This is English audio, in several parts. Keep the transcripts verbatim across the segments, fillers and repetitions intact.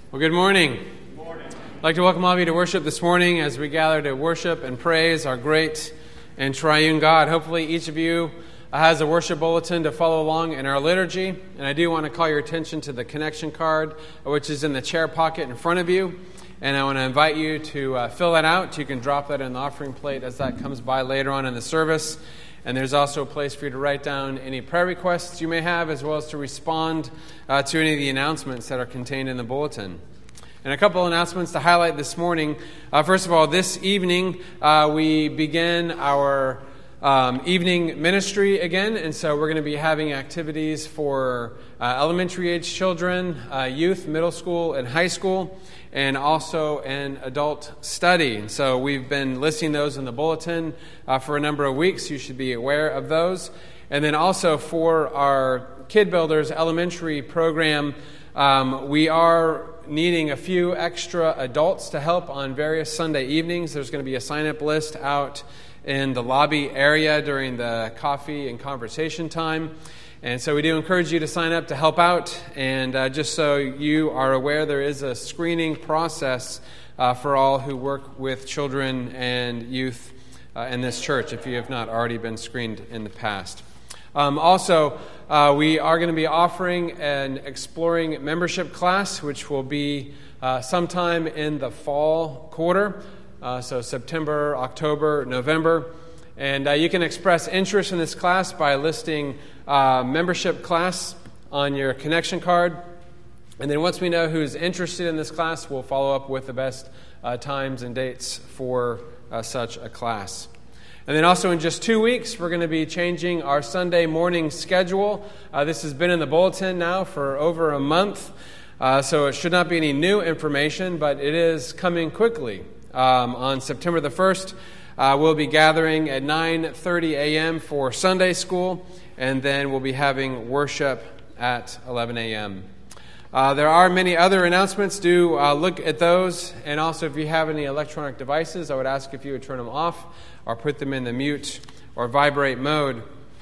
Well, good morning. Good morning. I'd like to welcome all of you to worship this morning as we gather to worship and praise our great and triune God. Hopefully each of you has a worship bulletin to follow along in our liturgy. And I do want to call your attention to the connection card, which is in the chair pocket in front of you. And I want to invite you to uh, fill that out. You can drop that in the offering plate as that comes by later on in the service. And there's also a place for you to write down any prayer requests you may have, as well as to respond uh, to any of the announcements that are contained in the bulletin. And a couple of announcements to highlight this morning. Uh, first of all, this evening uh, we begin our um, evening ministry again. And so we're going to be having activities for uh, elementary age children, uh, youth, middle school, and high school, and also an adult study. And so we've been listing those in the bulletin uh, for a number of weeks. You should be aware of those. And then also for our Kid Builders elementary program, um, we are needing a few extra adults to help on various Sunday evenings. There's going to be a sign-up list out in the lobby area during the coffee and conversation time. And so we do encourage you to sign up to help out. And uh, just so you are aware, there is a screening process uh, for all who work with children and youth uh, in this church, if you have not already been screened in the past. Um, also, uh, we are going to be offering an Exploring membership class, which will be uh, sometime in the fall quarter, uh, so September, October, November. And uh, you can express interest in this class by listing uh, membership class on your connection card. And then once we know who's interested in this class, we'll follow up with the best uh, times and dates for uh, such a class. And then also in just two weeks, we're going to be changing our Sunday morning schedule. Uh, this has been in the bulletin now for over a month, uh, so it should not be any new information, but it is coming quickly. Um, on September the first, uh, we'll be gathering at nine thirty a.m. for Sunday school, and then we'll be having worship at eleven a.m. Uh, there are many other announcements. Do uh, look at those. And also, if you have any electronic devices, I would ask if you would turn them off or put them in the mute or vibrate mode.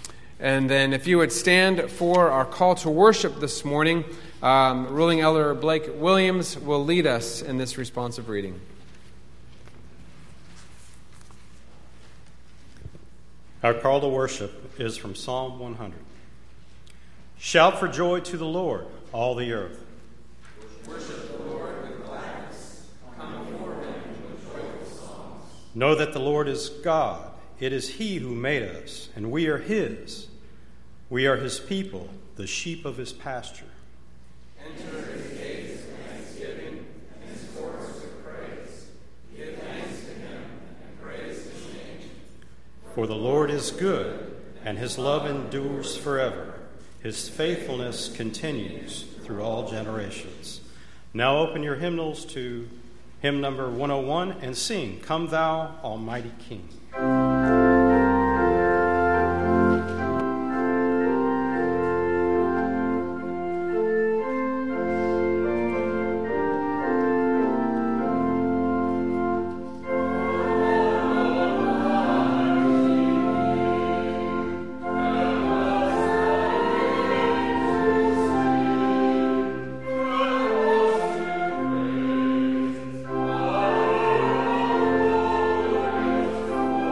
And then if you would stand for our call to worship this morning, um, Ruling Elder Blake Williams will lead us in this responsive reading. Our call to worship is from Psalm one hundred. Shout for joy to the Lord, all the earth. Worship the Lord with gladness. Come before him with joyful songs. Know that the Lord is God. It is he who made us, and we are his. We are his people, the sheep of his pasture. Enter his gates with thanksgiving and his courts with praise. Give thanks to him and praise his name. For the Lord is good, and his love endures forever. His faithfulness continues through all generations. Now open your hymnals to hymn number one oh one and sing, Come Thou Almighty King. Thank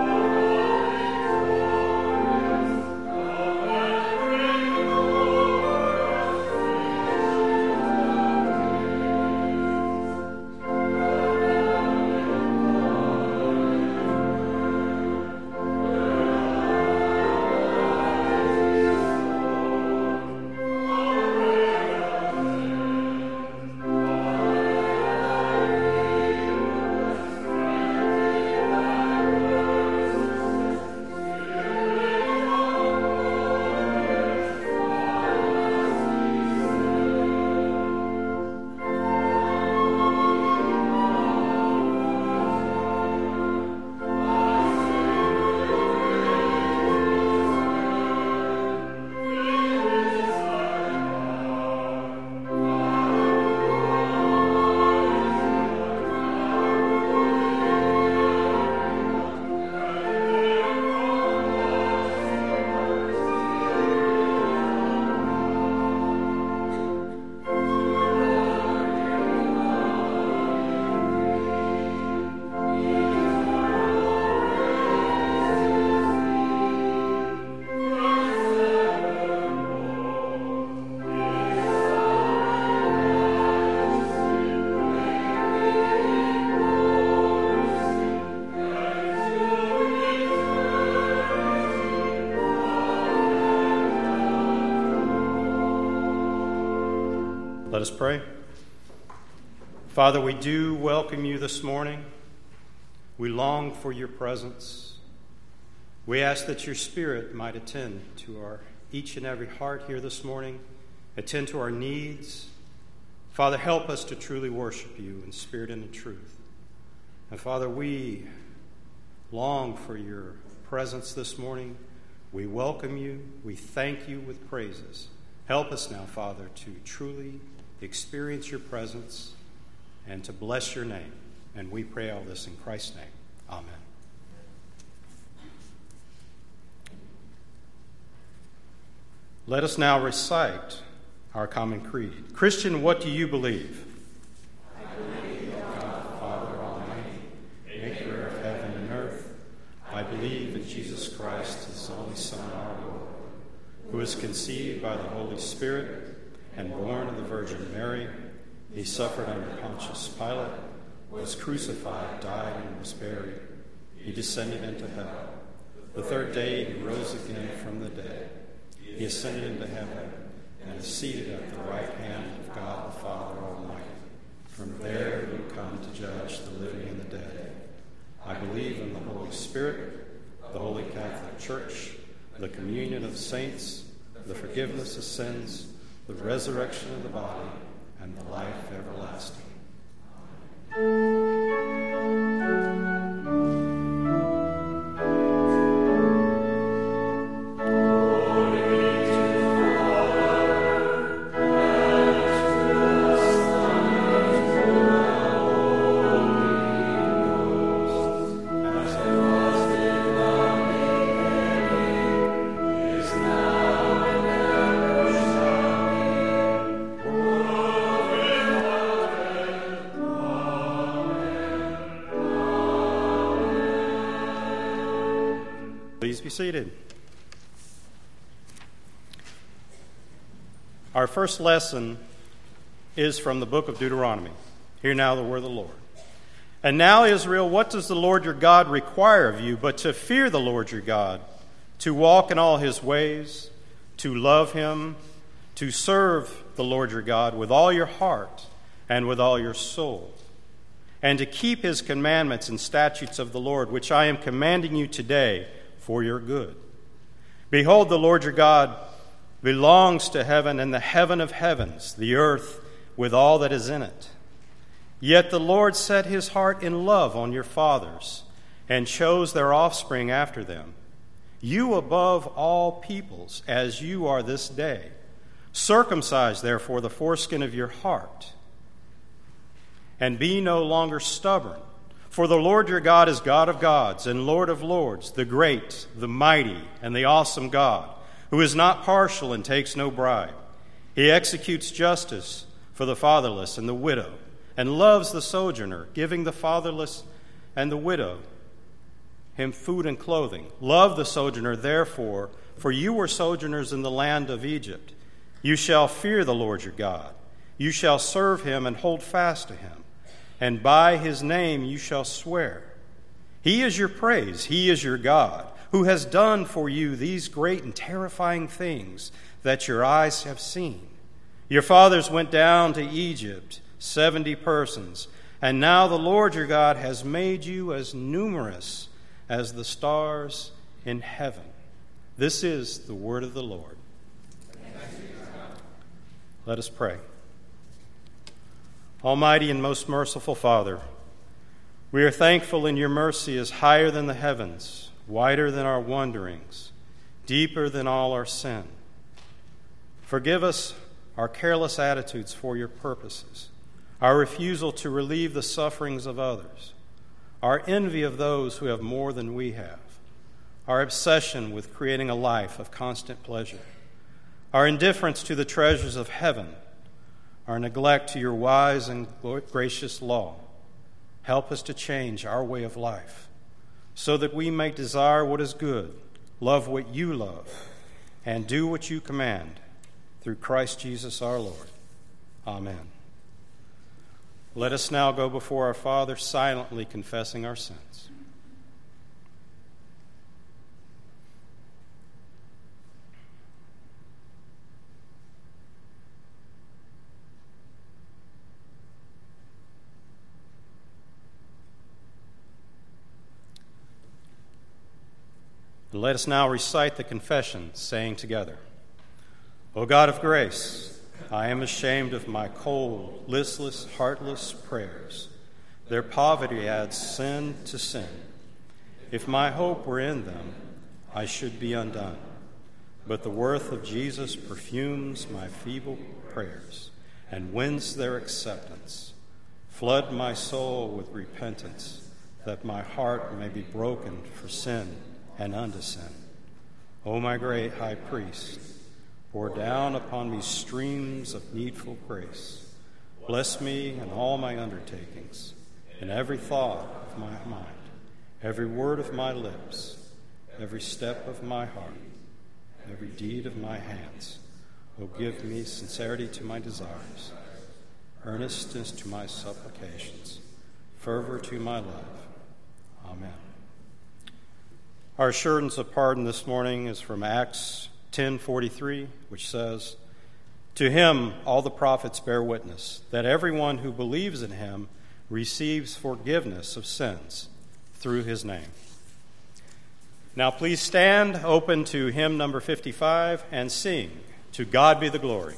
us pray. Father, we do welcome you this morning. We long for your presence. We ask that your Spirit might attend to our each and every heart here this morning, attend to our needs. Father, help us to truly worship you in spirit and in truth. And Father, we long for your presence this morning. We welcome you. We thank you with praises. Help us now, Father, to truly experience your presence and to bless your name. And we pray all this in Christ's name. Amen. Let us now recite our common creed. Christian, what do you believe? I believe in God, Father Almighty, maker of heaven and earth. I believe in Jesus Christ, his only Son, our Lord, who was conceived by the Holy Spirit and born of the Virgin Mary. He suffered under Pontius Pilate, was crucified, died, and was buried. He descended into hell. The third day he rose again from the dead. He ascended into heaven and is seated at the right hand of God the Father Almighty. From there he will come to judge the living and the dead. I believe in the Holy Spirit, the Holy Catholic Church, the communion of saints, the forgiveness of sins, the resurrection of the body, and the life everlasting. Please be seated. Our first lesson is from the book of Deuteronomy. Hear now the word of the Lord. And now, Israel, what does the Lord your God require of you but to fear the Lord your God, to walk in all his ways, to love him, to serve the Lord your God with all your heart and with all your soul, and to keep his commandments and statutes of the Lord, which I am commanding you today, for your good. Behold, the Lord your God belongs to heaven and the heaven of heavens, the earth with all that is in it. Yet the Lord set his heart in love on your fathers and chose their offspring after them, you above all peoples, as you are this day. Circumcise, therefore, the foreskin of your heart, and be no longer stubborn. For the Lord your God is God of gods and Lord of lords, the great, the mighty, and the awesome God, who is not partial and takes no bribe. He executes justice for the fatherless and the widow, and loves the sojourner, giving the fatherless and the widow him food and clothing. Love the sojourner, therefore, for you were sojourners in the land of Egypt. You shall fear the Lord your God. You shall serve him and hold fast to him. And by his name you shall swear. He is your praise, he is your God, who has done for you these great and terrifying things that your eyes have seen. Your fathers went down to Egypt, seventy persons, and now the Lord your God has made you as numerous as the stars in heaven. This is the word of the Lord. Let us pray. Almighty and most merciful Father, we are thankful in your mercy is higher than the heavens, wider than our wanderings, deeper than all our sin. Forgive us our careless attitudes for your purposes, our refusal to relieve the sufferings of others, our envy of those who have more than we have, our obsession with creating a life of constant pleasure, our indifference to the treasures of heaven, our neglect to your wise and gracious law. Help us to change our way of life so that we may desire what is good, love what you love, and do what you command through Christ Jesus our Lord. Amen. Let us now go before our Father silently confessing our sins. let us now recite the confession, saying together, O God of grace, I am ashamed of my cold, listless, heartless prayers. Their poverty adds sin to sin. If my hope were in them, I should be undone. But the worth of Jesus perfumes my feeble prayers and wins their acceptance. Flood my soul with repentance, that my heart may be broken for sin and unto sin. O my great high priest, pour down upon me streams of needful grace. Bless me in all my undertakings, in every thought of my mind, every word of my lips, every step of my heart, every deed of my hands. O give me sincerity to my desires, earnestness to my supplications, fervor to my love. Amen. Our assurance of pardon this morning is from Acts ten forty-three, which says, To him all the prophets bear witness, that everyone who believes in him receives forgiveness of sins through his name. Now please stand, open to hymn number fifty-five, and sing, To God Be the Glory.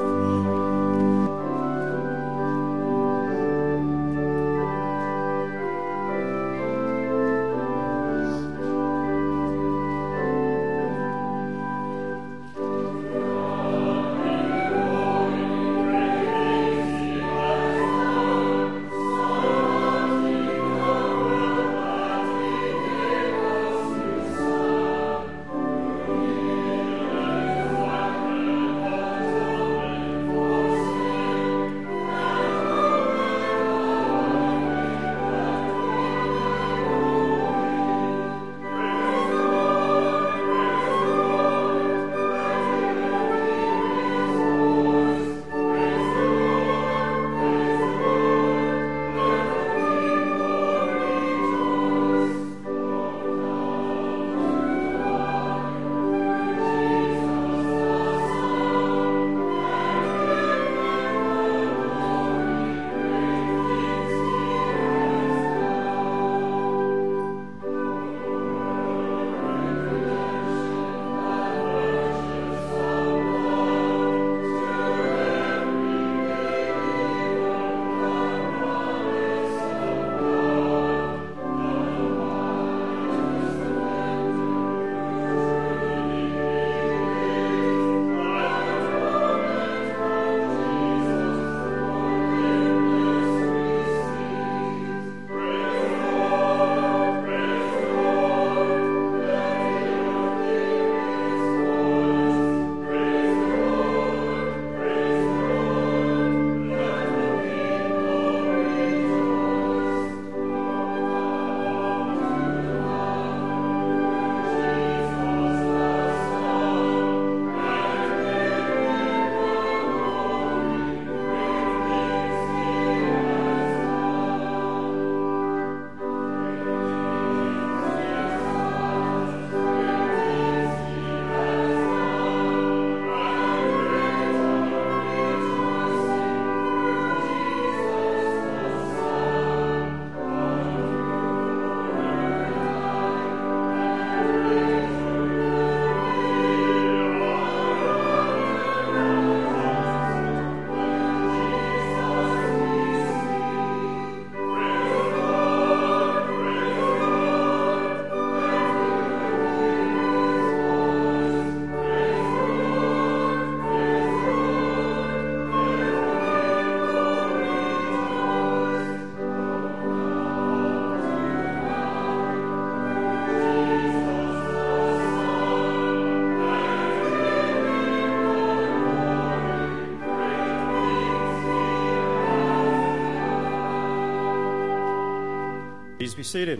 Please be seated.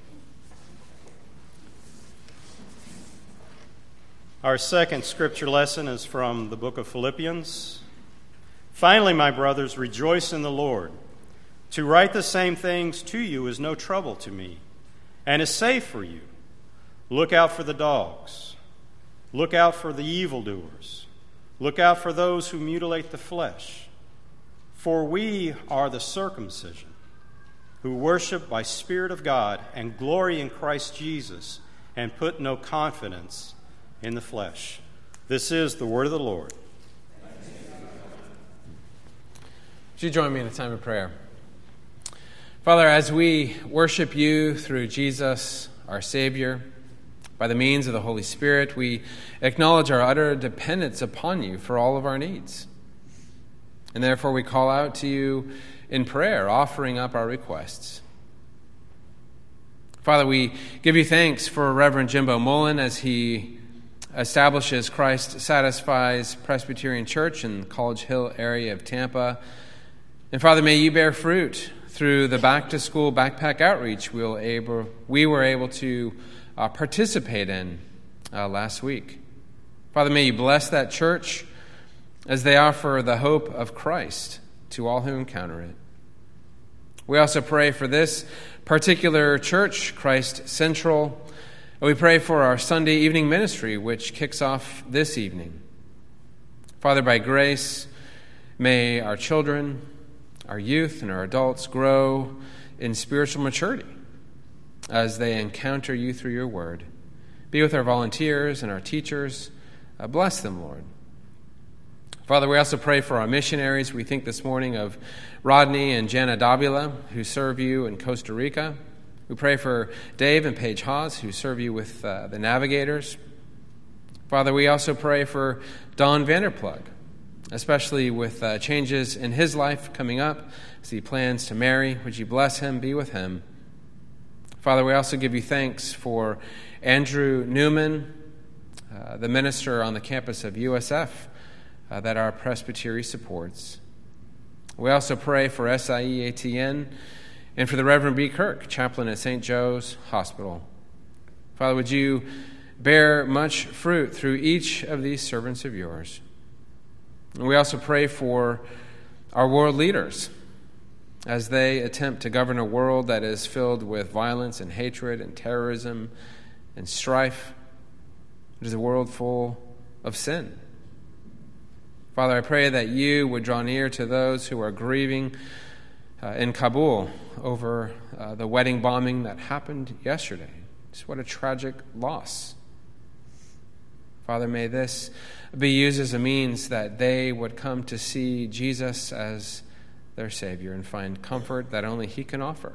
Our second scripture lesson is from the book of Philippians. Finally, my brothers, rejoice in the Lord. To write the same things to you is no trouble to me, and is safe for you. Look out for the dogs. Look out for the evildoers. Look out for those who mutilate the flesh. For we are the circumcision, who worship by Spirit of God and glory in Christ Jesus, and put no confidence in the flesh. This is the word of the Lord. Would you join me in a time of prayer? Father, as we worship you through Jesus, our Savior, by the means of the Holy Spirit, we acknowledge our utter dependence upon you for all of our needs. And therefore we call out to you in prayer, offering up our requests. Father, we give you thanks for Reverend Jimbo Mullen as he establishes Christ Satisfies Presbyterian Church in the College Hill area of Tampa. And Father, may you bear fruit through the back-to-school backpack outreach we were able, we were able to uh, participate in uh, last week. Father, may you bless that church as they offer the hope of Christ to all who encounter it. We also pray for this particular church, Christ Central, and we pray for our Sunday evening ministry, which kicks off this evening. Father, by grace, may our children, our youth, and our adults grow in spiritual maturity as they encounter you through your word. Be with our volunteers and our teachers. Uh, bless them, Lord. Father, we also pray for our missionaries. We think this morning of Rodney and Jana Davila, who serve you in Costa Rica. We pray for Dave and Paige Hawes, who serve you with uh, the Navigators. Father, we also pray for Don Vanderplug, especially with uh, changes in his life coming up as he plans to marry. Would you bless him, be with him? Father, we also give you thanks for Andrew Newman, uh, the minister on the campus of U S F uh, that our presbytery supports. We also pray for S I E A T N and for the Reverend B. Kirk, chaplain at Saint Joe's Hospital. Father, would you bear much fruit through each of these servants of yours? And we also pray for our world leaders as they attempt to govern a world that is filled with violence and hatred and terrorism and strife. It is a world full of sin. Father, I pray that you would draw near to those who are grieving uh, in Kabul over uh, the wedding bombing that happened yesterday. Just what a tragic loss. Father, may this be used as a means that they would come to see Jesus as their Savior and find comfort that only He can offer.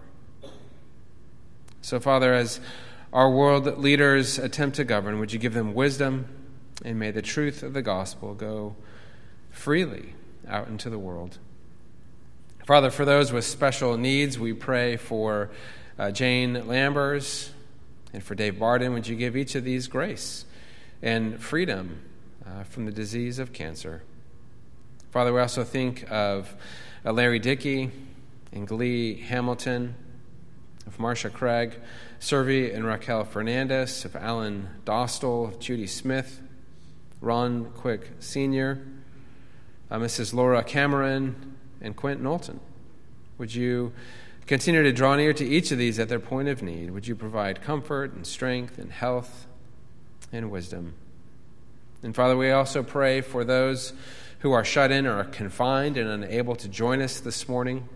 So, Father, as our world leaders attempt to govern, would you give them wisdom, and may the truth of the gospel go freely out into the world. Father, for those with special needs, we pray for uh, Jane Lambers and for Dave Barden. Would you give each of these grace and freedom uh, from the disease of cancer? Father, we also think of uh, Larry Dickey and Glee Hamilton, of Marcia Craig, Servi and Raquel Fernandez, of Alan Dostal, of Judy Smith, Ron Quick Senior, uh, Missus Laura Cameron, and Quint Knowlton. Would you continue to draw near to each of these at their point of need? Would you provide comfort and strength and health and wisdom? And Father, we also pray for those who are shut in or are confined and unable to join us this morning.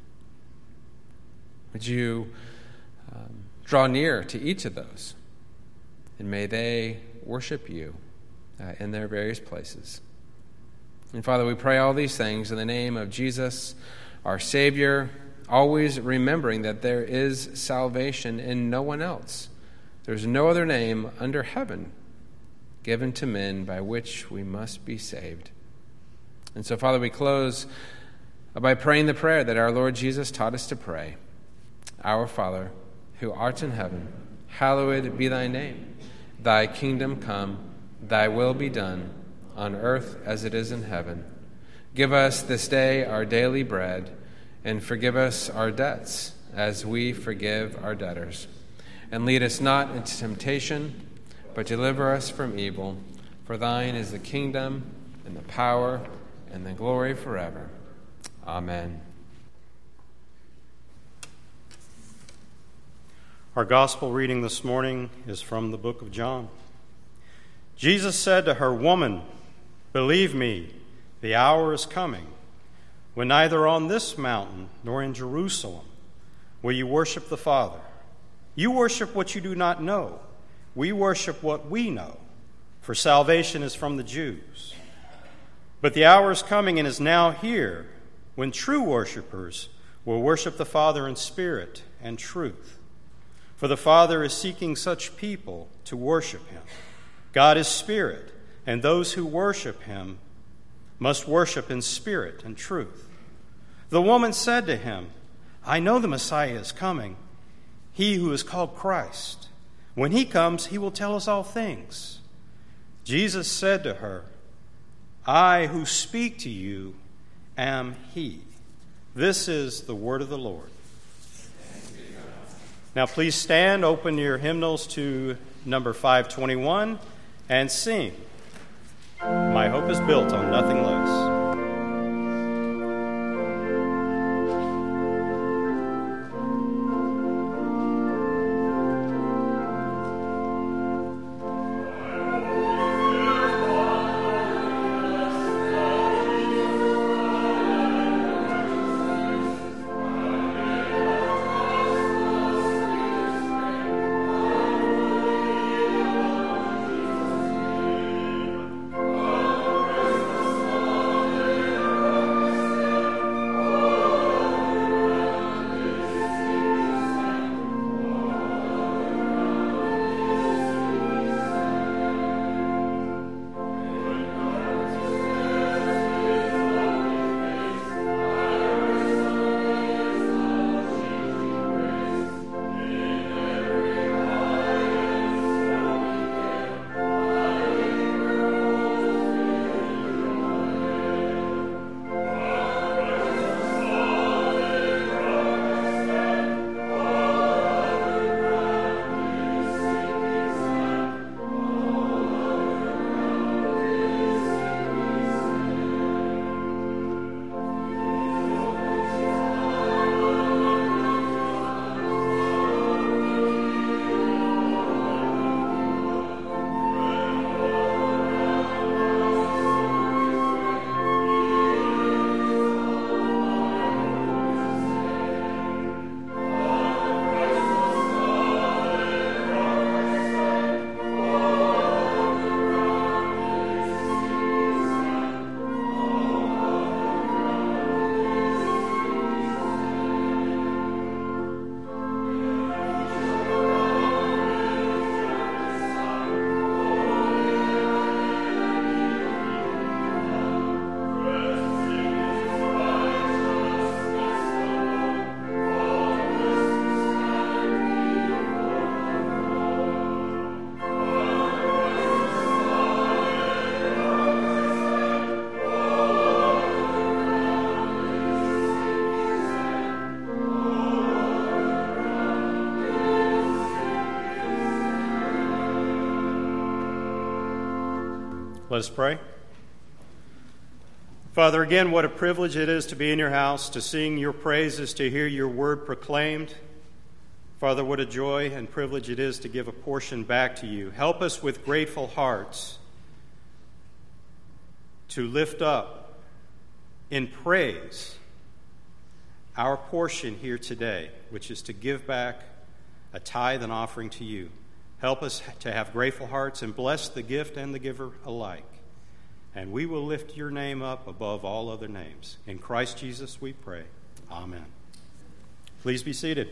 Would you um, draw near to each of those, and may they worship you uh, in their various places. And Father, we pray all these things in the name of Jesus, our Savior, always remembering that there is salvation in no one else. There's no other name under heaven given to men by which we must be saved. And so, Father, we close by praying the prayer that our Lord Jesus taught us to pray. Our Father, who art in heaven, hallowed be thy name. Thy kingdom come, thy will be done, on earth as it is in heaven. Give us this day our daily bread, and forgive us our debts, as we forgive our debtors. And lead us not into temptation, but deliver us from evil. For thine is the kingdom, and the power, and the glory forever. Amen. Our gospel reading this morning is from the book of John. Jesus said to her, "Woman, believe me, the hour is coming when neither on this mountain nor in Jerusalem will you worship the Father. You worship what you do not know. We worship what we know, for salvation is from the Jews. But the hour is coming and is now here when true worshipers will worship the Father in spirit and truth. For the Father is seeking such people to worship him. God is spirit, and those who worship him must worship in spirit and truth. The woman said to him, I know the Messiah is coming, he who is called Christ. When he comes, he will tell us all things. Jesus said to her, I who speak to you am he. This is the word of the Lord. Now please stand, open your hymnals to number five twenty-one, and sing, My Hope is Built on Nothing Less. Let us pray. Father, again, what a privilege it is to be in your house, to sing your praises, to hear your word proclaimed. Father, what a joy and privilege it is to give a portion back to you. Help us with grateful hearts to lift up in praise our portion here today, which is to give back a tithe and offering to you. Help us to have grateful hearts and bless the gift and the giver alike. And we will lift your name up above all other names. In Christ Jesus we pray. Amen. Please be seated.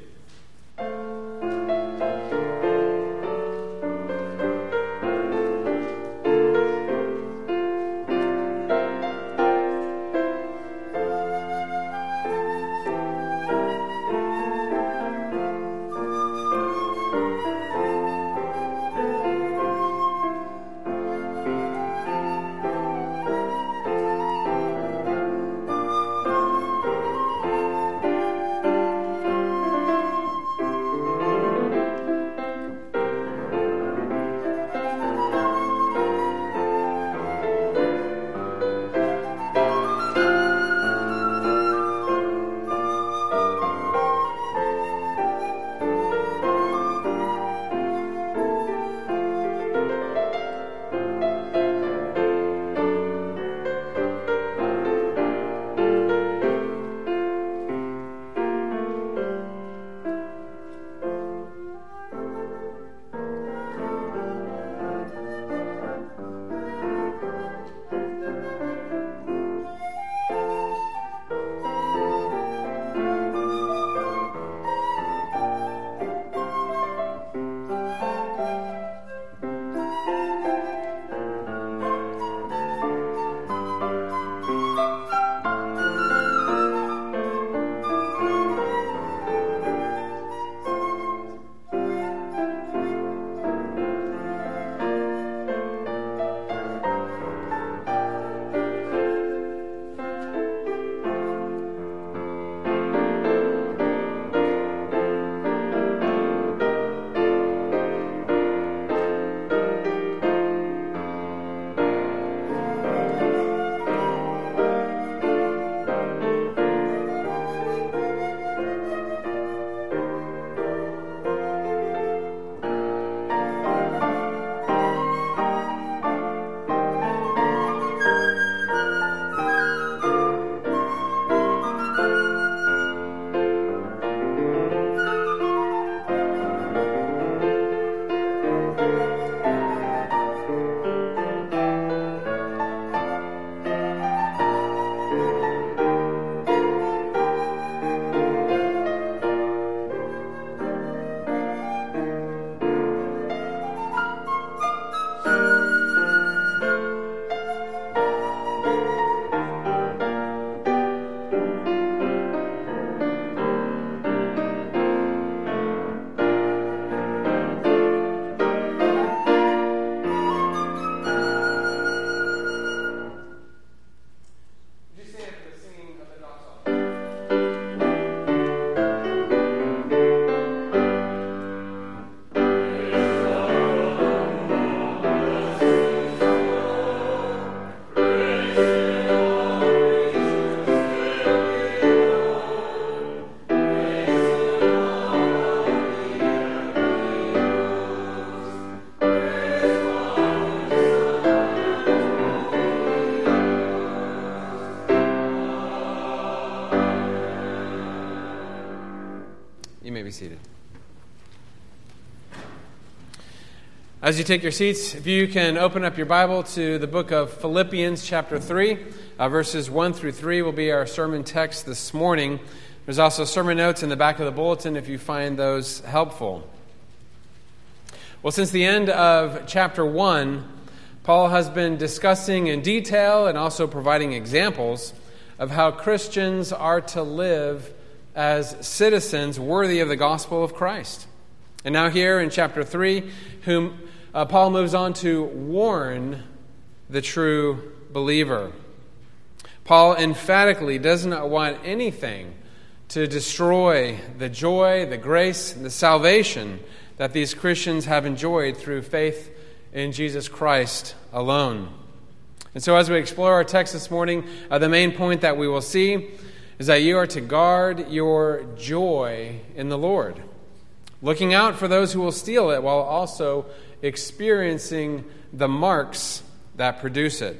You may be seated. As you take your seats, if you can open up your Bible to the book of Philippians chapter three, uh, verses one through three will be our sermon text this morning. There's also sermon notes in the back of the bulletin if you find those helpful. Well, since the end of chapter one, Paul has been discussing in detail and also providing examples of how Christians are to live as citizens worthy of the gospel of Christ. And now here in chapter three, whom uh, Paul moves on to warn the true believer. Paul emphatically does not want anything to destroy the joy, the grace, and the salvation that these Christians have enjoyed through faith in Jesus Christ alone. And so as we explore our text this morning, uh, the main point that we will see is that you are to guard your joy in the Lord, looking out for those who will steal it while also experiencing the marks that produce it.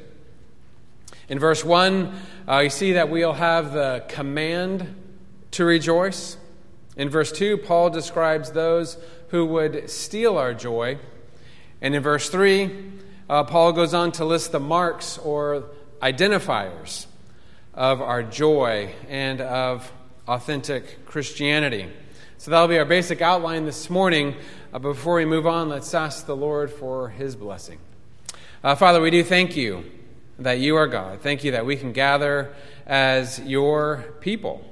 In verse one, uh, you see that we'll have the command to rejoice. In verse two, Paul describes those who would steal our joy. And in verse three, uh, Paul goes on to list the marks or identifiers of our joy and of authentic Christianity. So that'll be our basic outline this morning. Uh, before we move on, let's ask the Lord for His blessing. Uh, Father, we do thank you that you are God. Thank you that we can gather as your people,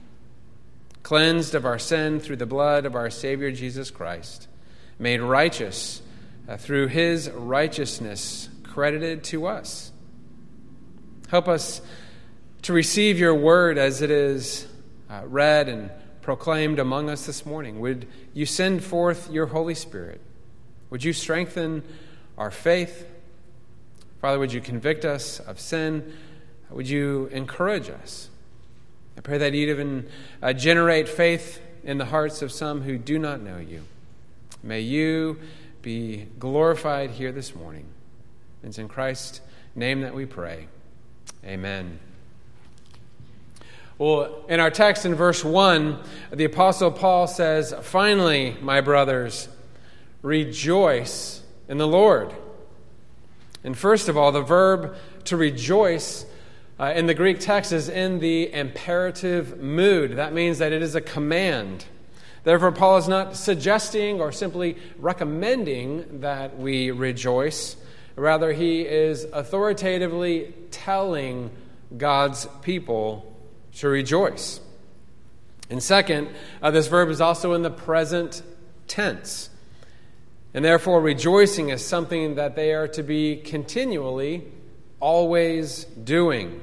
cleansed of our sin through the blood of our Savior Jesus Christ, made righteous uh, through His righteousness credited to us. Help us to receive your word as it is uh, read and proclaimed among us this morning. Would you send forth your Holy Spirit? Would you strengthen our faith? Father, would you convict us of sin? Would you encourage us? I pray that you'd even uh, generate faith in the hearts of some who do not know you. May you be glorified here this morning. It's in Christ's name that we pray. Amen. Well, in our text in verse one, the Apostle Paul says, "Finally, my brothers, rejoice in the Lord." And first of all, the verb to rejoice uh, in the Greek text is in the imperative mood. That means that it is a command. Therefore, Paul is not suggesting or simply recommending that we rejoice. Rather, he is authoritatively telling God's people to rejoice. And second, uh, this verb is also in the present tense. And therefore, rejoicing is something that they are to be continually, always doing.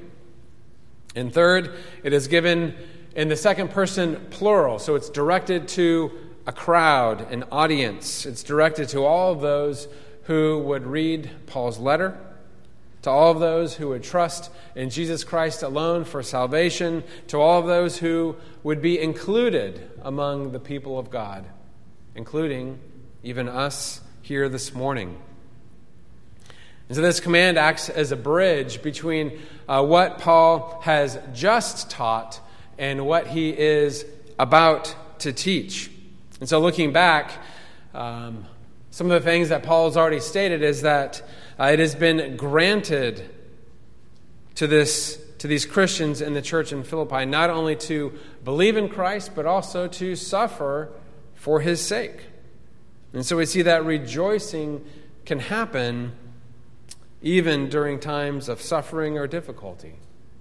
And third, it is given in the second person plural. So it's directed to a crowd, an audience. It's directed to all of those who would read Paul's letter, to all of those who would trust in Jesus Christ alone for salvation, to all of those who would be included among the people of God, including even us here this morning. And so this command acts as a bridge between uh, what Paul has just taught and what he is about to teach. And so looking back, um, some of the things that Paul has already stated is that uh, it has been granted to this to these Christians in the church in Philippi not only to believe in Christ, but also to suffer for his sake. And so we see that rejoicing can happen even during times of suffering or difficulty.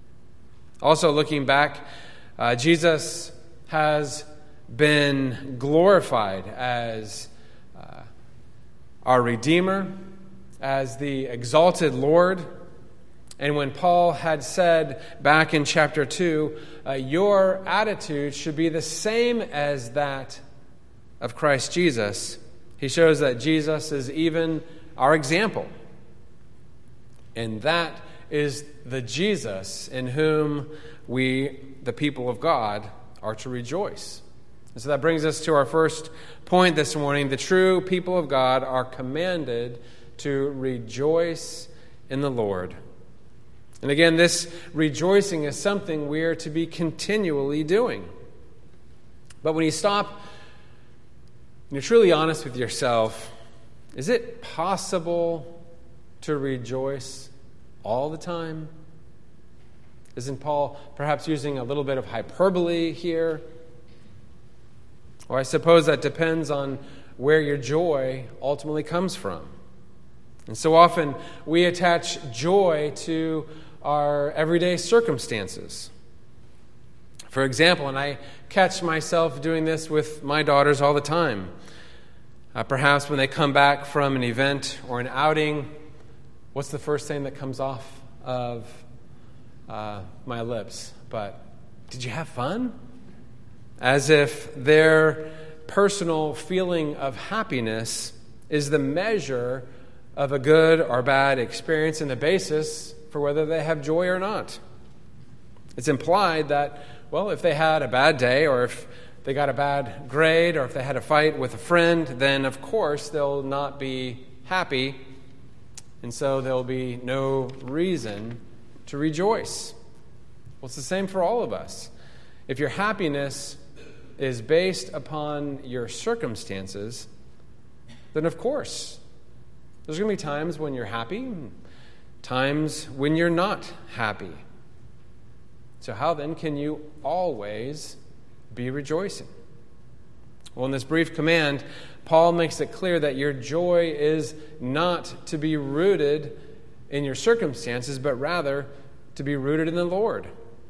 Also, looking back, uh, Jesus has been glorified as uh, our Redeemer, as the exalted Lord. And when Paul had said back in chapter two, uh, your attitude should be the same as that of Christ Jesus, he shows that Jesus is even our example. And that is the Jesus in whom we, the people of God, are to rejoice. And so that brings us to our first point this morning. The true people of God are commanded to rejoice in the Lord. And again, this rejoicing is something we are to be continually doing. But when you stop and you're truly honest with yourself, is it possible to rejoice all the time? Isn't Paul perhaps using a little bit of hyperbole here? Or I suppose that depends on where your joy ultimately comes from. And so often we attach joy to our everyday circumstances. For example, and I catch myself doing this with my daughters all the time. Uh, perhaps when they come back from an event or an outing, what's the first thing that comes off of uh, my lips? But, did you have fun? As if their personal feeling of happiness is the measure of a good or bad experience and the basis for whether they have joy or not. It's implied that, well, if they had a bad day or if they got a bad grade or if they had a fight with a friend, then of course they'll not be happy, and so there'll be no reason to rejoice. Well, it's the same for all of us. If your happiness is based upon your circumstances, then of course there's going to be times when you're happy, times when you're not happy. So how then can you always be rejoicing? Well, in this brief command, Paul makes it clear that your joy is not to be rooted in your circumstances, but rather to be rooted in the Lord.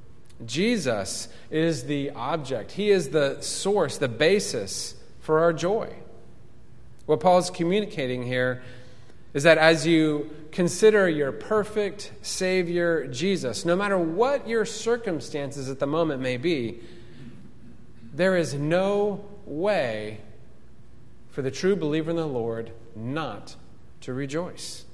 Jesus is the object. He is the source, the basis for our joy. What Paul's communicating here is that as you consider your perfect Savior, Jesus, no matter what your circumstances at the moment may be, there is no way for the true believer in the Lord not to rejoice.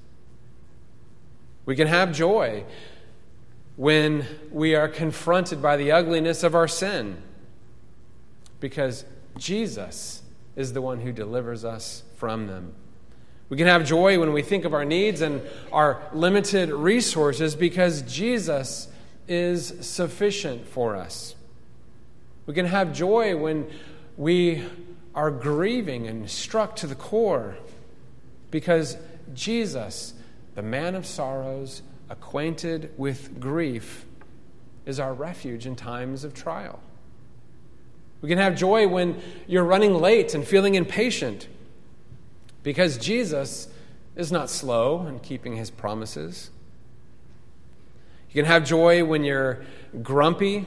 We can have joy when we are confronted by the ugliness of our sin, because Jesus is the one who delivers us from them. We can have joy when we think of our needs and our limited resources, because Jesus is sufficient for us. We can have joy when we are grieving and struck to the core, because Jesus, the man of sorrows, acquainted with grief, is our refuge in times of trial. We can have joy when you're running late and feeling impatient, because Jesus is not slow in keeping his promises. You can have joy when you're grumpy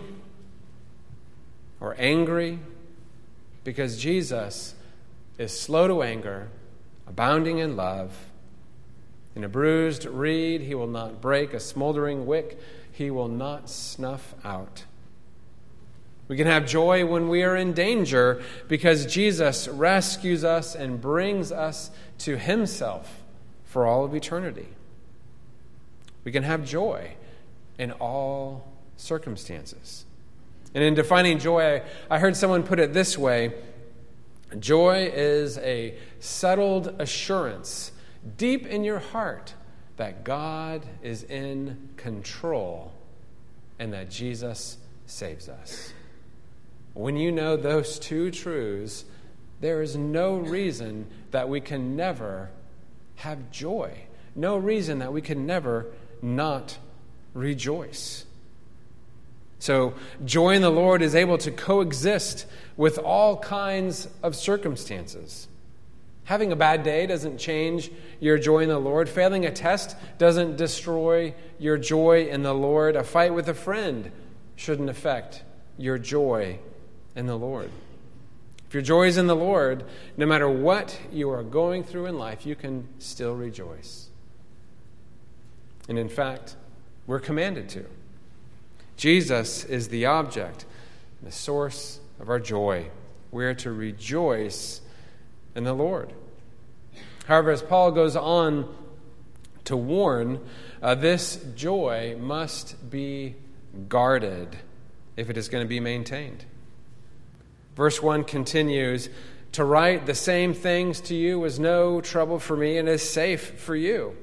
or angry, because Jesus is slow to anger, abounding in love. In a bruised reed he will not break, a smoldering wick he will not snuff out. We can have joy when we are in danger, because Jesus rescues us and brings us to himself for all of eternity. We can have joy in all circumstances. And in defining joy, I heard someone put it this way: joy is a settled assurance deep in your heart that God is in control and that Jesus saves us. When you know those two truths, there is no reason that we can never have joy. No reason that we can never not rejoice. So joy in the Lord is able to coexist with all kinds of circumstances. Having a bad day doesn't change your joy in the Lord. Failing a test doesn't destroy your joy in the Lord. A fight with a friend shouldn't affect your joy in the Lord. If your joy is in the Lord, no matter what you are going through in life, you can still rejoice. And in fact, we're commanded to. Jesus is the object, the source of our joy. We are to rejoice in the Lord. However, as Paul goes on to warn, uh, this joy must be guarded if it is going to be maintained. Verse one continues, "To write the same things to you was no trouble for me and is safe for you."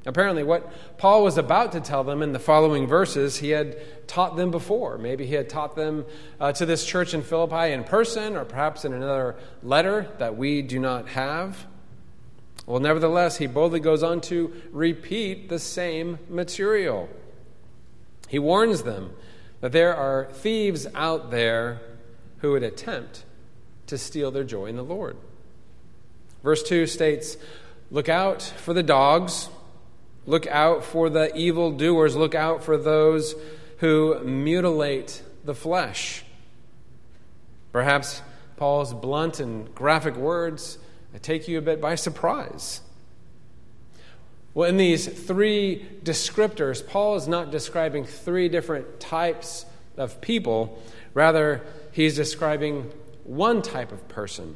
Apparently, what Paul was about to tell them in the following verses, he had taught them before. Maybe he had taught them uh, to this church in Philippi in person, or perhaps in another letter that we do not have. Well, nevertheless, he boldly goes on to repeat the same material. He warns them that there are thieves out there who would attempt to steal their joy in the Lord. Verse two states, "Look out for the dogs. Look out for the evildoers. Look out for those who mutilate the flesh." Perhaps Paul's blunt and graphic words take you a bit by surprise. Well, in these three descriptors, Paul is not describing three different types of people. Rather, he's describing one type of person.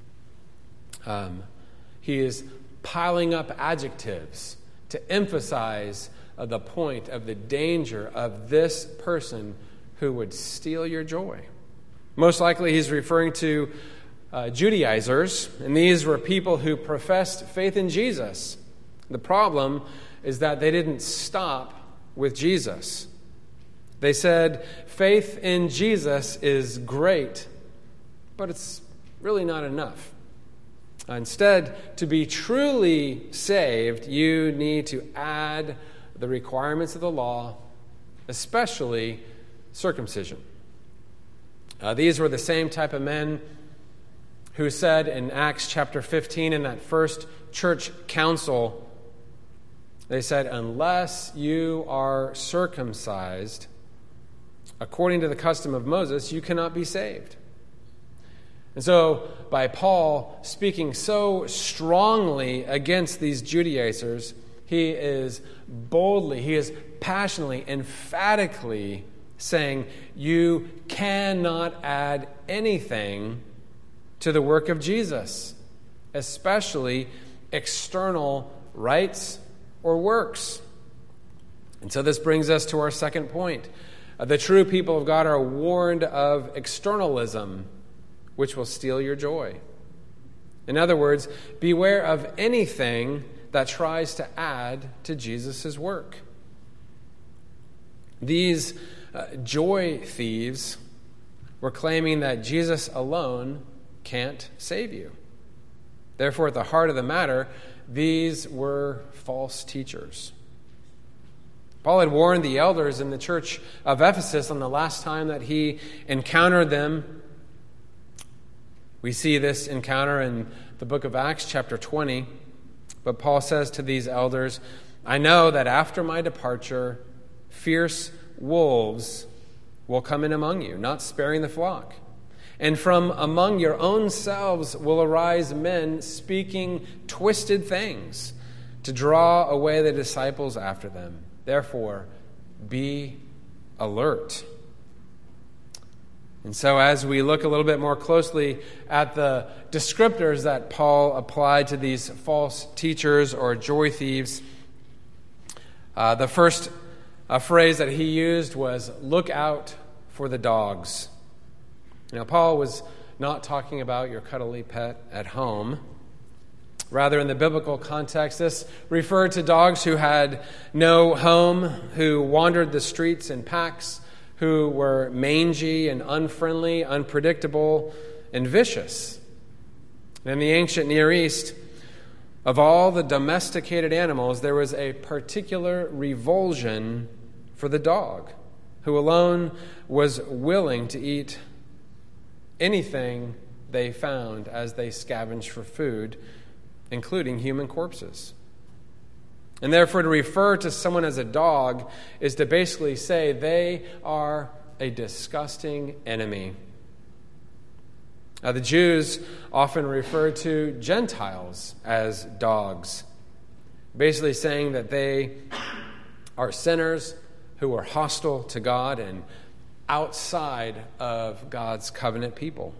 Um, he is piling up adjectives to emphasize uh, the point of the danger of this person who would steal your joy. Most likely he's referring to uh, Judaizers, and these were people who professed faith in Jesus. The problem is that they didn't stop with Jesus. They said, faith in Jesus is great, but it's really not enough. Instead, to be truly saved, you need to add the requirements of the law, especially circumcision. Uh, these were the same type of men who said in Acts chapter fifteen, in that first church council, they said, unless you are circumcised according to the custom of Moses, you cannot be saved. And so, by Paul speaking so strongly against these Judaizers, he is boldly, he is passionately, emphatically saying, you cannot add anything to the work of Jesus, especially external rites or works. And so this brings us to our second point. Uh, the true people of God are warned of externalism, which will steal your joy. In other words, beware of anything that tries to add to Jesus' work. These uh, joy thieves were claiming that Jesus alone can't save you. Therefore, at the heart of the matter, these were false teachers. Paul had warned the elders in the church of Ephesus on the last time that he encountered them. We see this encounter in the book of Acts, chapter twenty. But Paul says to these elders, I know that after my departure, fierce wolves will come in among you, not sparing the flock. And from among your own selves will arise men speaking twisted things to draw away the disciples after them. Therefore, be alert. And so as we look a little bit more closely at the descriptors that Paul applied to these false teachers or joy thieves, uh, the first uh, phrase that he used was, look out for the dogs. Now, Paul was not talking about your cuddly pet at home. Rather, in the biblical context, this referred to dogs who had no home, who wandered the streets in packs, who were mangy and unfriendly, unpredictable, and vicious. In the ancient Near East, of all the domesticated animals, there was a particular revulsion for the dog, who alone was willing to eat anything they found as they scavenged for food, including human corpses. And therefore, to refer to someone as a dog is to basically say they are a disgusting enemy. Now, the Jews often referred to Gentiles as dogs, basically saying that they are sinners who are hostile to God and outside of God's covenant people.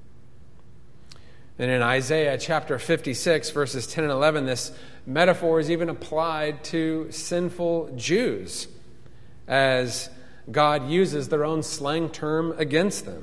And in Isaiah chapter fifty-six, verses ten and eleven, this metaphor is even applied to sinful Jews as God uses their own slang term against them.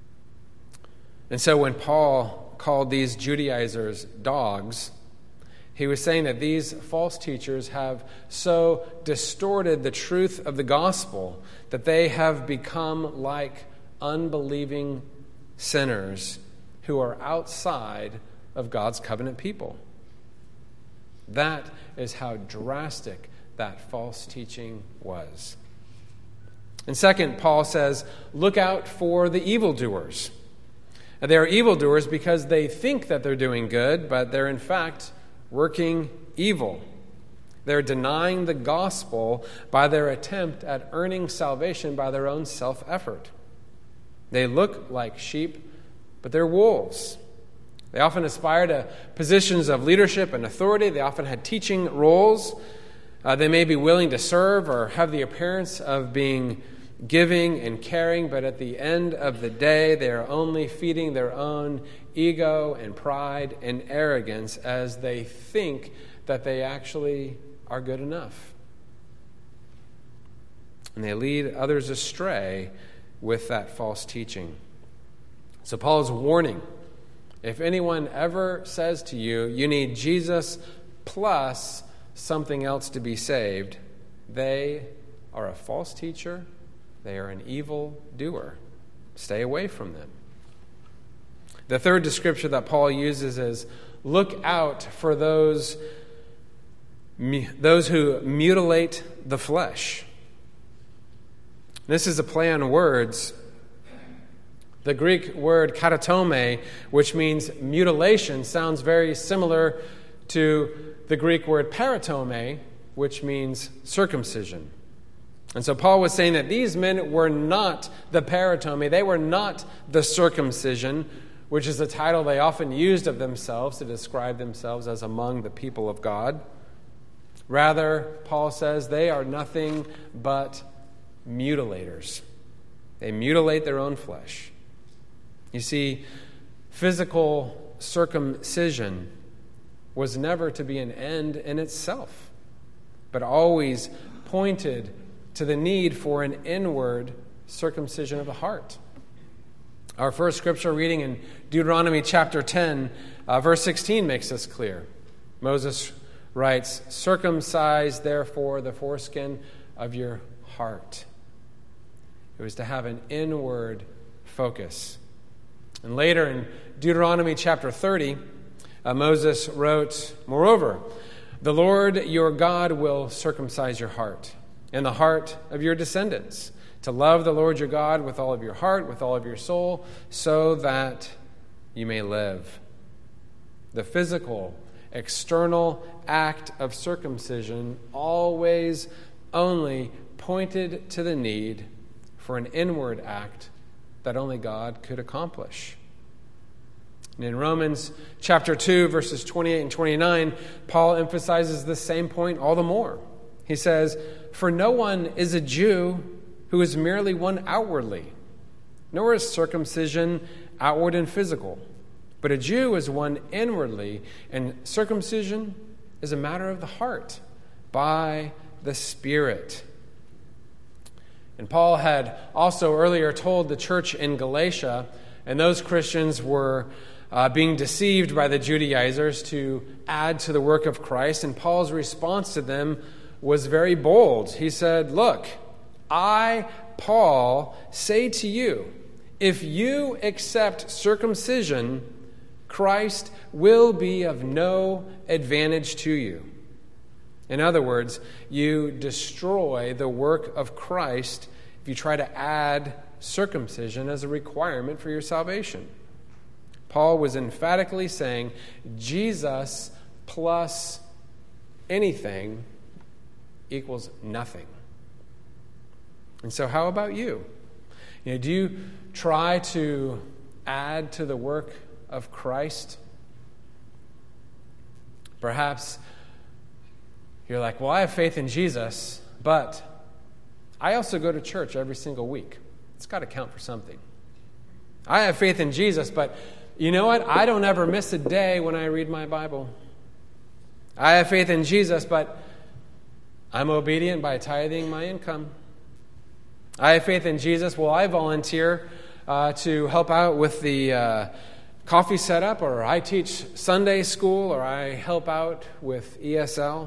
And so when Paul called these Judaizers dogs, He was saying that these false teachers have so distorted the truth of the gospel that they have become like unbelieving sinners who are outside of God's covenant people. That is how drastic that false teaching was. And second, Paul says, look out for the evildoers. They are evildoers because they think that they're doing good, but they're in fact working evil. They're denying the gospel by their attempt at earning salvation by their own self-effort. They look like sheep, but they're wolves. They often aspire to positions of leadership and authority. They often had teaching roles. Uh, they may be willing to serve or have the appearance of being giving and caring, but at the end of the day, they are only feeding their own ego and pride and arrogance as they think that they actually are good enough. And they lead others astray with that false teaching. So Paul is warning, if anyone ever says to you, you need Jesus plus something else to be saved, they are a false teacher. They are an evil doer. Stay away from them. The third description that Paul uses is, look out for those, those who mutilate the flesh. This is a play on words. The Greek word katatome, which means mutilation, sounds very similar to the Greek word paratome, which means circumcision. And so Paul was saying that these men were not the paratome. They were not the circumcision, which is a title they often used of themselves to describe themselves as among the people of God. Rather, Paul says they are nothing but mutilators. They mutilate their own flesh. You see, physical circumcision was never to be an end in itself, but always pointed to the need for an inward circumcision of the heart. Our first scripture reading in Deuteronomy chapter ten, uh, verse sixteen makes this clear. Moses writes, "Circumcise therefore the foreskin of your heart." It was to have an inward focus. And later in Deuteronomy chapter thirty, uh, Moses wrote, "Moreover, the Lord your God will circumcise your heart and the heart of your descendants, to love the Lord your God with all of your heart, with all of your soul, so that you may live." The physical, external act of circumcision always only pointed to the need for an inward act that only God could accomplish. And in Romans chapter two, verses twenty-eight and twenty-nine, Paul emphasizes this same point all the more. He says, "For no one is a Jew who is merely one outwardly, nor is circumcision outward and physical. But a Jew is one inwardly, and circumcision is a matter of the heart, by the Spirit." And Paul had also earlier told the church in Galatia, and those Christians were uh, being deceived by the Judaizers to add to the work of Christ, and Paul's response to them was very bold. He said, "Look, I, Paul, say to you, if you accept circumcision, Christ will be of no advantage to you." In other words, you destroy the work of Christ if you try to add circumcision as a requirement for your salvation. Paul was emphatically saying Jesus plus anything equals nothing. And so how about you? You know, do you try to add to the work of Christ? Perhaps you're like, well, I have faith in Jesus, but I also go to church every single week. It's got to count for something. I have faith in Jesus, but you know what? I don't ever miss a day when I read my Bible. I have faith in Jesus, but I'm obedient by tithing my income. I have faith in Jesus. Well, I volunteer uh, to help out with the uh, coffee setup, or I teach Sunday school, or I help out with E S L.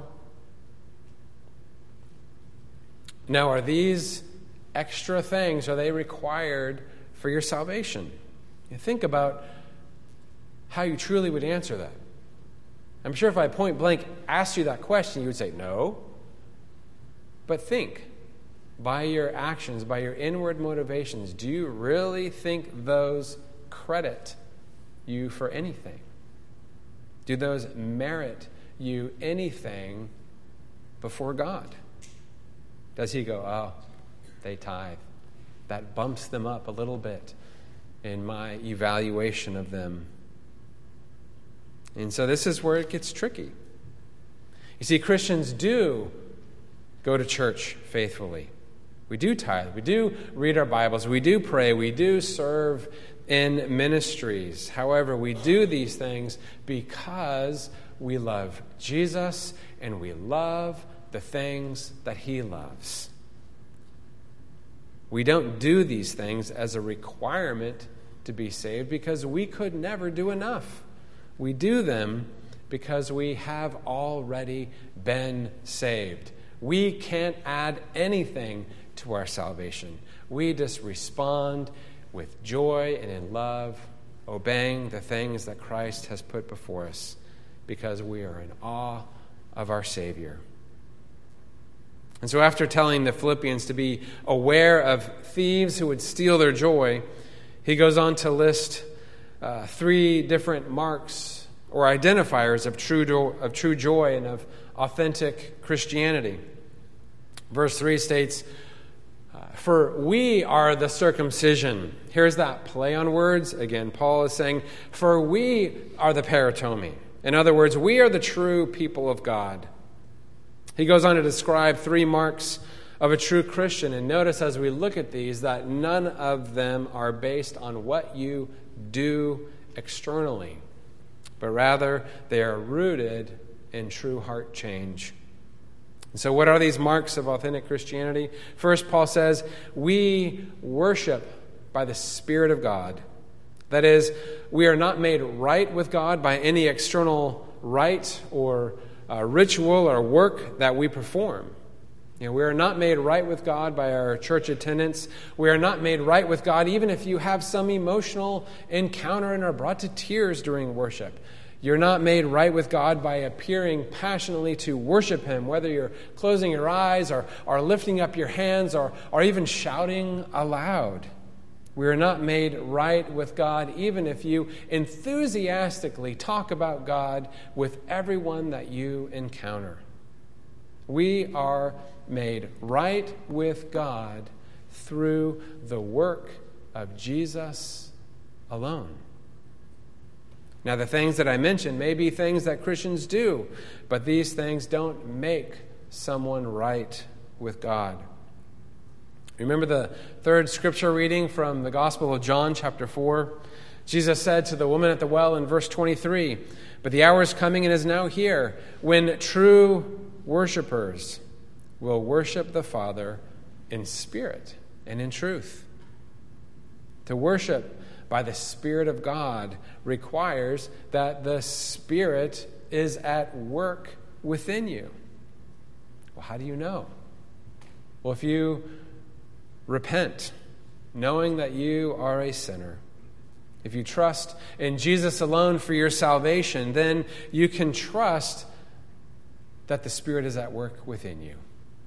Now, are these extra things, are they required for your salvation? You think about how you truly would answer that. I'm sure if I point blank asked you that question, you would say no. But think, by your actions, by your inward motivations, do you really think those credit you for anything? Do those merit you anything before God? Does he go, oh, they tithe? That bumps them up a little bit in my evaluation of them. And so this is where it gets tricky. You see, Christians do go to church faithfully. We do tithe. We do read our Bibles. We do pray. We do serve in ministries. However, we do these things because we love Jesus and we love the things that he loves. We don't do these things as a requirement to be saved because we could never do enough. We do them because we have already been saved. We can't add anything to our salvation. We just respond with joy and in love, obeying the things that Christ has put before us because we are in awe of our Savior. And so after telling the Philippians to be aware of thieves who would steal their joy, he goes on to list uh, three different marks or identifiers of true, do- of true joy and of authentic Christianity. Verse three states, uh, for we are the circumcision. Here's that play on words. Again, Paul is saying, for we are the paratomi. In other words, we are the true people of God. He goes on to describe three marks of a true Christian. And notice as we look at these that none of them are based on what you do externally, but rather they are rooted in true heart change. And so what are these marks of authentic Christianity? First, Paul says, we worship by the Spirit of God. That is, we are not made right with God by any external rite or uh, ritual or work that we perform. You know, we are not made right with God by our church attendance. We are not made right with God even if you have some emotional encounter and are brought to tears during worship. You're not made right with God by appearing passionately to worship him, whether you're closing your eyes or, or lifting up your hands or, or even shouting aloud. We are not made right with God even if you enthusiastically talk about God with everyone that you encounter. We are made right with God through the work of Jesus alone. Now, the things that I mentioned may be things that Christians do, but these things don't make someone right with God. Remember the third scripture reading from the Gospel of John, chapter four? Jesus said to the woman at the well in verse twenty-three, but the hour is coming and is now here when true worshipers will worship the Father in spirit and in truth. To worship by the Spirit of God requires that the Spirit is at work within you. Well, how do you know? Well, if you repent, knowing that you are a sinner, if you trust in Jesus alone for your salvation, then you can trust that the Spirit is at work within you.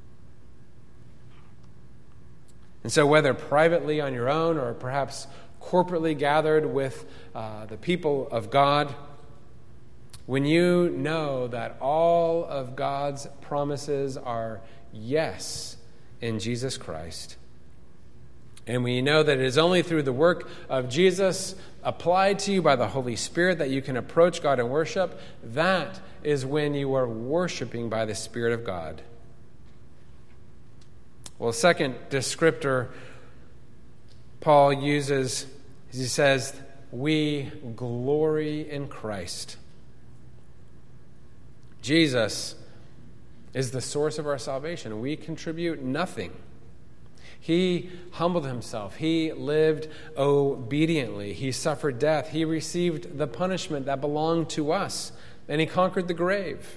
And so whether privately on your own or perhaps corporately gathered with uh, the people of God, when you know that all of God's promises are yes in Jesus Christ, and we know that it is only through the work of Jesus applied to you by the Holy Spirit that you can approach God and worship, that is when you are worshiping by the Spirit of God. Well, second descriptor Paul uses, he says, we glory in Christ. Jesus is the source of our salvation. We contribute nothing. He humbled himself. He lived obediently. He suffered death. He received the punishment that belonged to us, and he conquered the grave.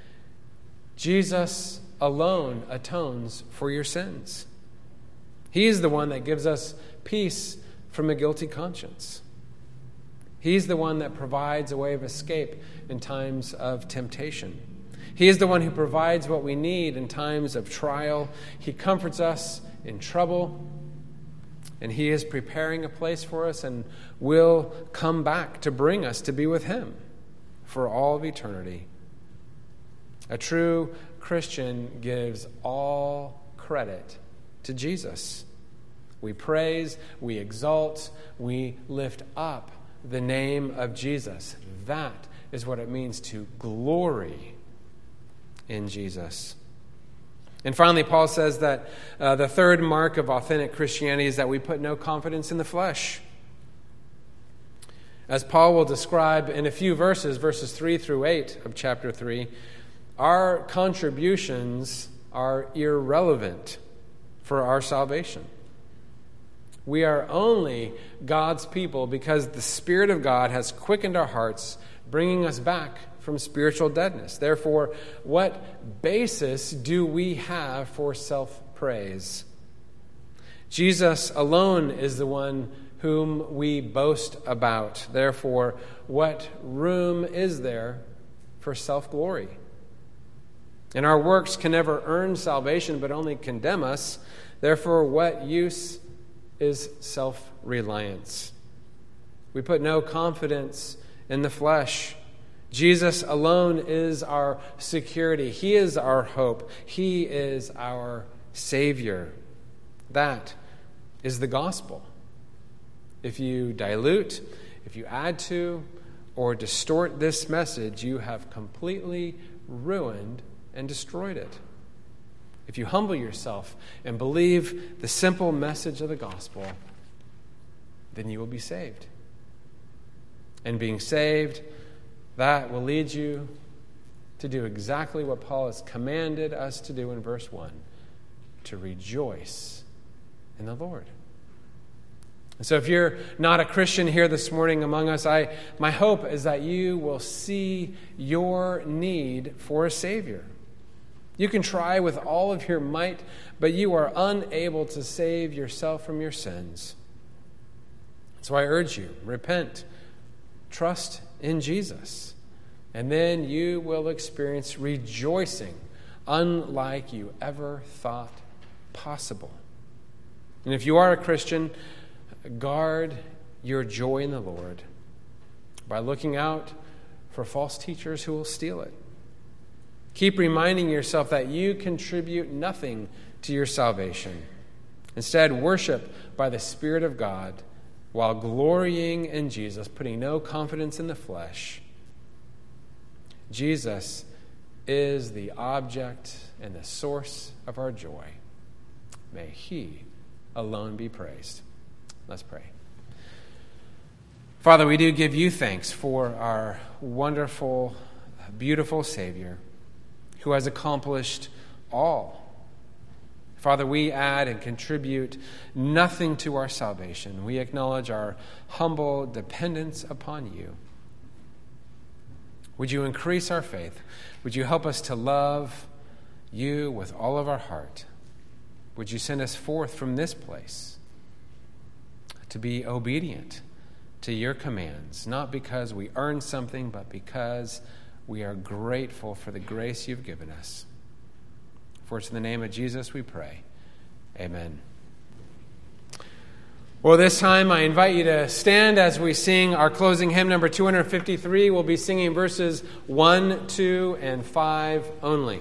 Jesus alone atones for your sins. He's the one that gives us peace from a guilty conscience. He's the one that provides a way of escape in times of temptation. He is the one who provides what we need in times of trial. He comforts us in trouble, and he is preparing a place for us and will come back to bring us to be with him for all of eternity. A true Christian gives all credit to Jesus. We praise, we exalt, we lift up the name of Jesus. That is what it means to glory in Jesus. And finally, Paul says that uh, the third mark of authentic Christianity is that we put no confidence in the flesh. As Paul will describe in a few verses, verses three through eight of chapter three, our contributions are irrelevant for our salvation. We are only God's people because the Spirit of God has quickened our hearts, bringing us back from spiritual deadness. Therefore, what basis do we have for self-praise? Jesus alone is the one whom we boast about. Therefore, what room is there for self-glory? And our works can never earn salvation, but only condemn us. Therefore, what use is self-reliance? We put no confidence in the flesh. Jesus alone is our security. He is our hope. He is our Savior. That is the gospel. If you dilute, if you add to, or distort this message, you have completely ruined and destroyed it. If you humble yourself and believe the simple message of the gospel, then you will be saved. And being saved, that will lead you to do exactly what Paul has commanded us to do in verse one, to rejoice in the Lord. And so if you're not a Christian here this morning among us, I my hope is that you will see your need for a Savior. You can try with all of your might, but you are unable to save yourself from your sins. So I urge you, repent, trust in Jesus, and then you will experience rejoicing unlike you ever thought possible. And if you are a Christian, guard your joy in the Lord by looking out for false teachers who will steal it. Keep reminding yourself that you contribute nothing to your salvation. Instead, worship by the Spirit of God while glorying in Jesus, putting no confidence in the flesh. Jesus is the object and the source of our joy. May he alone be praised. Let's pray. Father, we do give you thanks for our wonderful, beautiful Savior who has accomplished all. Father, we add and contribute nothing to our salvation. We acknowledge our humble dependence upon you. Would you increase our faith? Would you help us to love you with all of our heart? Would you send us forth from this place to be obedient to your commands, not because we earn something, but because we are grateful for the grace you've given us. For it's in the name of Jesus we pray. Amen. Well, this time I invite you to stand as we sing our closing hymn, number two fifty-three. We'll be singing verses one, two, and five only.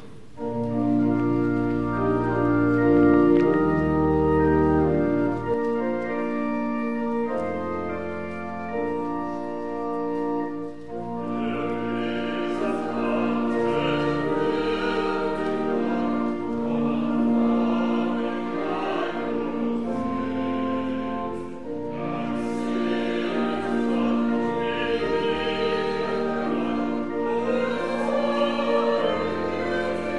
Thank you.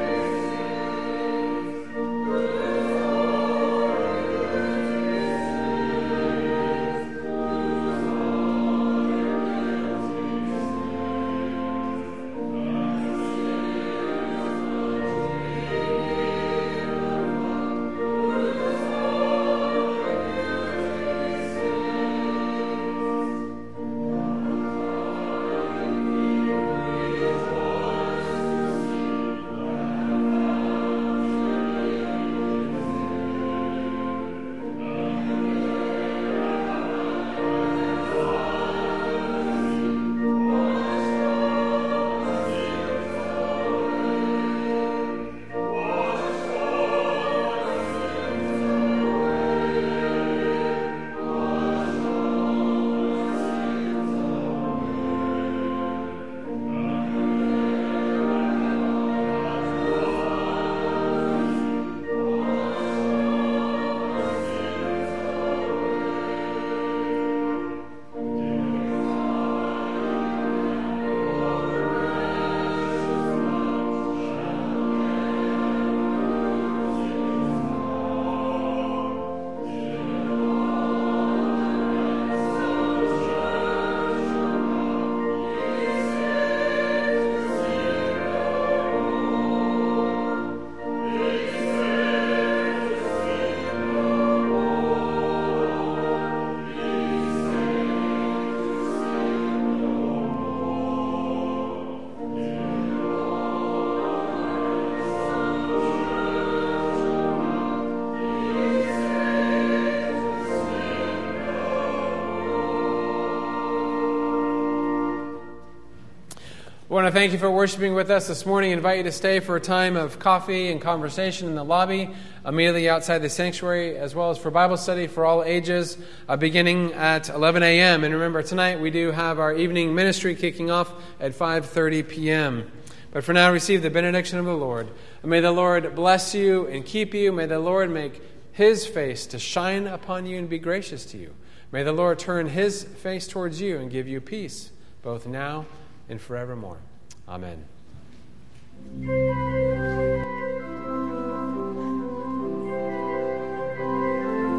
I want to thank you for worshiping with us this morning. I invite you to stay for a time of coffee and conversation in the lobby immediately outside the sanctuary, as well as for Bible study for all ages, uh, beginning at eleven a.m. And remember, tonight we do have our evening ministry kicking off at five thirty p.m. But for now, receive the benediction of the Lord. And may the Lord bless you and keep you. May the Lord make his face to shine upon you and be gracious to you. May the Lord turn his face towards you and give you peace, both now and forevermore. Amen.